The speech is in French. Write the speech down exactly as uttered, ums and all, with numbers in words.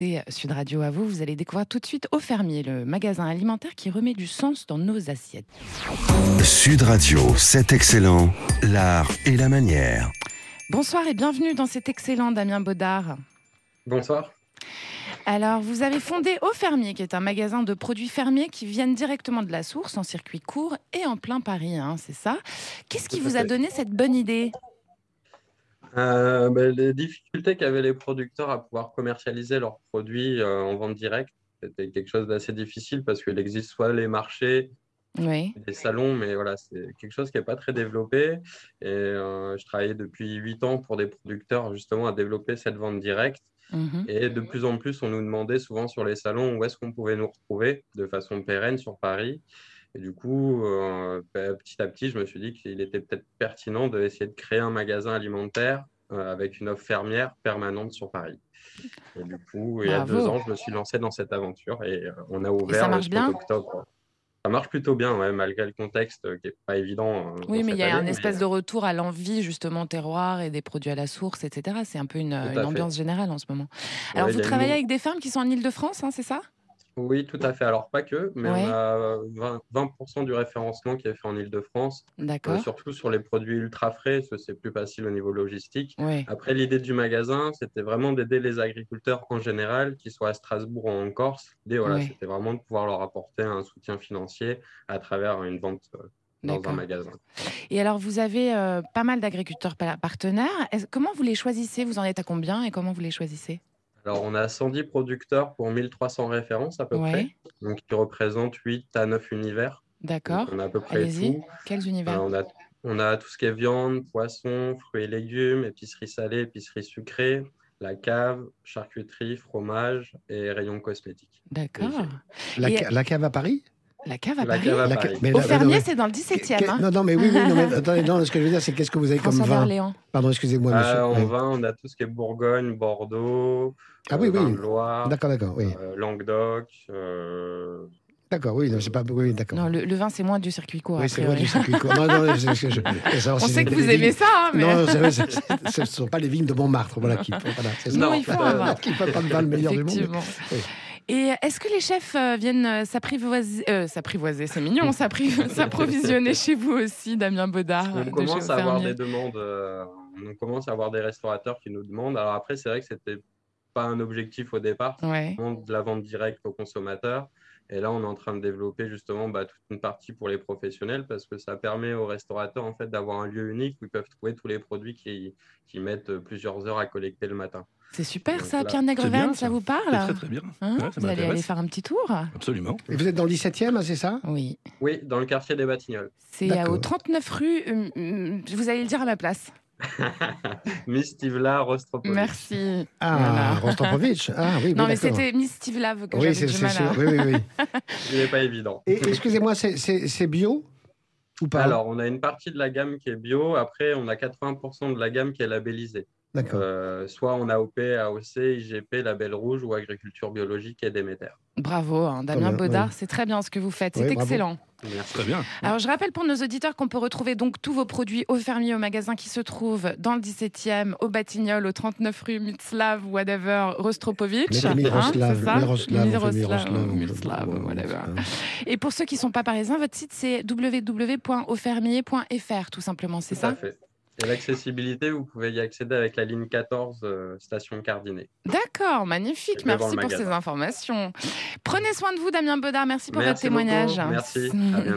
Et Sud Radio à vous, vous allez découvrir tout de suite Au Fermier, le magasin alimentaire qui remet du sens dans nos assiettes. Sud Radio, c'est excellent, l'art et la manière. Bonsoir et bienvenue dans cet excellent Damien Baudard. Bonsoir. Alors, vous avez fondé Au Fermier, qui est un magasin de produits fermiers qui viennent directement de la source, en circuit court et en plein Paris, hein, c'est ça. Qu'est-ce qui vous a donné cette bonne idée ? Euh, ben, les difficultés qu'avaient les producteurs à pouvoir commercialiser leurs produits euh, en vente directe, c'était quelque chose d'assez difficile parce qu'il existe soit les marchés, Oui. des salons, mais voilà, c'est quelque chose qui n'est pas très développé. Et euh, je travaillais depuis huit ans pour des producteurs justement à développer cette vente directe. Mhm. Et de plus en plus, on nous demandait souvent sur les salons où est-ce qu'on pouvait nous retrouver de façon pérenne sur Paris. Et du coup, euh, ben, petit à petit, je me suis dit qu'il était peut-être pertinent d'essayer de créer un magasin alimentaire euh, avec une offre fermière permanente sur Paris. Et du coup, il y a Bravo. deux ans, je me suis lancé dans cette aventure et euh, on a Et ouvert ça le marche sept bien ? octobre. Ça marche plutôt bien, ouais, malgré le contexte euh, qui n'est pas évident. euh, Oui, dans mais il cette y a un année, espèce mais, de retour à l'envie, justement, terroir et des produits à la source, et cetera. C'est un peu une, Tout une à fait. ambiance générale en ce moment. Alors, Ouais, il vous y a une travaillez nou- avec des fermes qui sont en Île-de-France, hein, c'est ça ? Oui, tout à fait. Alors, pas que, mais on Ouais, a vingt vingt pour cent du référencement qui est fait en Île-de-France, euh, d'accord. surtout sur les produits ultra frais, parce que c'est plus facile au niveau logistique. Ouais, Après, l'idée du magasin, c'était vraiment d'aider les agriculteurs en général, qu'ils soient à Strasbourg ou en Corse. L'idée, voilà, ouais, c'était vraiment de pouvoir leur apporter un soutien financier à travers une vente euh, dans un d'accord. magasin. Et alors, vous avez euh, pas mal d'agriculteurs pa- partenaires. Est-ce- comment vous les choisissez ? Vous en êtes à combien et comment vous les choisissez ? Alors, on a cent dix producteurs pour mille trois cents références à peu près, Ouais, donc qui représentent huit à neuf univers. Donc, d'accord. on a à peu près Allez-y. tout. Quels Euh, univers ? on a, on a tout ce qui est viande, poisson, fruits et légumes, épicerie salée, épicerie sucrée, la cave, charcuterie, fromage et rayons cosmétiques et D'accord. hygiène. La, Et ca- la cave à Paris? la cave à La Paris ? cave à La ca- Paris. mais Au là- mais non, Fermier, mais- c'est dans le que- dix-septième. que- Hein. non, non, mais oui, oui, non, mais attendez, non, ce que je veux dire, c'est qu'est-ce que vous avez comme François vin? d'Orléans. Pardon, excusez-moi, monsieur. Euh, en Oui. vin, on a tout ce qui est Bourgogne, Bordeaux, Ah euh, oui, vin oui. de Loire, D'accord, d'accord, oui. euh, Languedoc. euh, D'accord, oui, non, euh, c'est pas. Oui, oui, d'accord. Non, le, le vin, c'est moins du circuit court, a Oui, c'est moi priori. du circuit court. Non, non, c'est ce que je. je veux savoir On si sait que c'était vous les aimez vignes- ça, hein, mais... Non, c'est vrai, c'est- c'est- ce ne sont pas les vignes de Montmartre, voilà, qui. Voilà, c'est ça. Non, Non, il faut euh, un vin. Qui ne pas le vin le meilleur du monde. Effectivement. Oui. Et est-ce que les chefs euh, viennent euh, s'apprivoiser, euh, s'apprivoiser, c'est mignon, s'appri- s'approvisionner chez vous aussi, Damien Baudard, On de chez commence Au à avoir Fermier ? des demandes, euh, on commence à avoir des restaurateurs qui nous demandent. Alors après, c'est vrai que c'était pas un objectif au départ, c'était Ouais, vraiment de la vente directe aux consommateurs. Et là, on est en train de développer justement bah, toute une partie pour les professionnels parce que ça permet aux restaurateurs en fait d'avoir un lieu unique où ils peuvent trouver tous les produits qui, qui mettent plusieurs heures à collecter le matin. c'est super Donc ça, là, Pierre C'est Negreven, bien, ça ça. vous C'est parle ? très très bien. Hein, Ouais, ça vous allez aller m'intéresse. faire un petit tour ? Absolument. Et vous êtes dans le dix-septième, hein, c'est ça? Oui. oui, dans le quartier des Batignolles. C'est euh, au D'accord. trente-neuf rue, euh, euh, vous allez le dire à ma place. Miss Tivla Rostropovich. Merci. Ah, Voilà. Rostropovitch. Ah, oui, oui, Non, mais d'accord. c'était Miss Steve Lave que Oui, j'avais c'est du c'est mal sûr. à... Oui, oui, oui. Il n'est pas évident. Et excusez-moi, c'est- c'est c'est bio ou pas? Alors, on a une partie de la gamme qui est bio. Après, on a quatre-vingts pour cent de la gamme qui est labellisée. D'accord. Euh, soit en A O P, A O C, I G P, Label Rouge ou Agriculture Biologique et Déméter. Bravo, hein, Damien bien, Baudard, oui. c'est très bien ce que vous faites, Oui, c'est bravo. excellent. Merci. Très bien. Alors, je rappelle pour nos auditeurs qu'on peut retrouver donc tous vos produits au Fermier, au magasin qui se trouve dans le dix-septième, au Batignolles, au trente-neuf rue Miroslav, whatever, Rostropovitch. Mais Miroslav, c'est ça Miroslav, on fait Miroslav, Miroslav, Miroslav, on- whatever. hein. Et pour ceux qui ne sont pas parisiens, votre site c'est w w w point au fermier point f r, tout simplement, c'est Tout à ça? fait. Et l'accessibilité, vous pouvez y accéder avec la ligne quatorze, euh, station Cardinet. D'accord, magnifique, C'est devant merci le pour ces magasin. informations. Prenez soin de vous, Damien Baudard, merci pour Merci votre témoignage. beaucoup. Merci. À bientôt.